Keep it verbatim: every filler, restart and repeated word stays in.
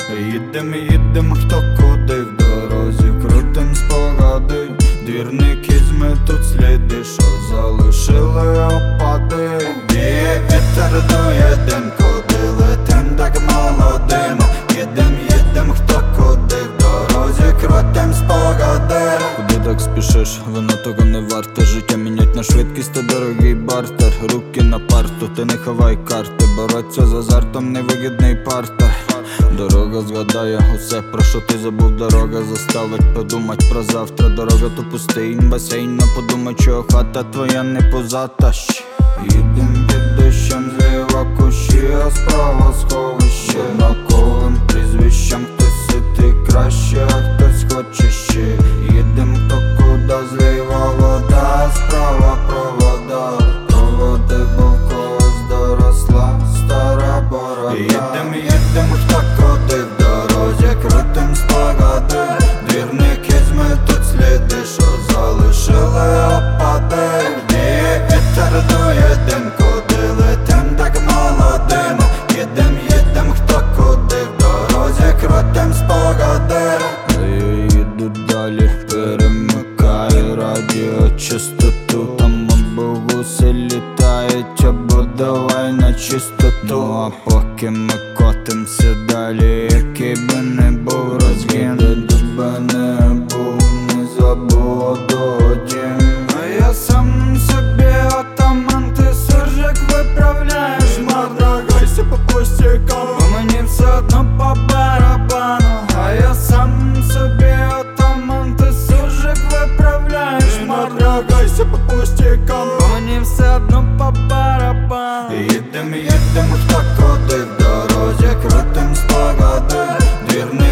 Їдем, їдем, хто куди в дорозі, крутим спогади. Двірники зметуть сліди, що залишили опади. Віє вітер, дує дим, куди летим так молодим. Їдем, їдем, хто куди в дорозі, крутим спогади. Куди так спішиш, воно того не варте. Життя мінять на швидкість, то дорогий бартер. Руки на парту, ти не ховай карти. Бороться з азартом, невигідний партер. Дорога згадає усе, про що ти забув. Дорога заставить подумать про завтра. Дорога то пустий басейн, но подумай, чого хата твоя не позата. Їдем під дощем, зліва кущі, а справа сховище. Однаковим прізвищем хтось ситий краще, а хтось хоче ще. Їдем хто куди, зліва вода, а справа провода. Проводи, бо в когось доросла стара борода. Їдем, їдем, хто куди в дорозі, крутим спогади. Двірники зметуть сліди, що залишили опади. Віє вітер, дує дим, куди летим так молодим. Їдем, їдем, хто куди в дорозі, крутим спогади. Їду далі, перемикаю радіочастоту. Там бабуси літають, або давай на чистоту. Ну а поки ми котимся далі, який би не був розгін, де би не був, не забуду дім. А я сам собі атаман, ти суржик виправляєш. Мордагайся по пустякам, бо мені все одно по барабану. А я сам собі атаман, ти суржик виправляєш. Мордагайся по пустякам, бо мені все одно по барабану. Їдем, їдем, хто куди в дорозі, крутим спогади. Двірники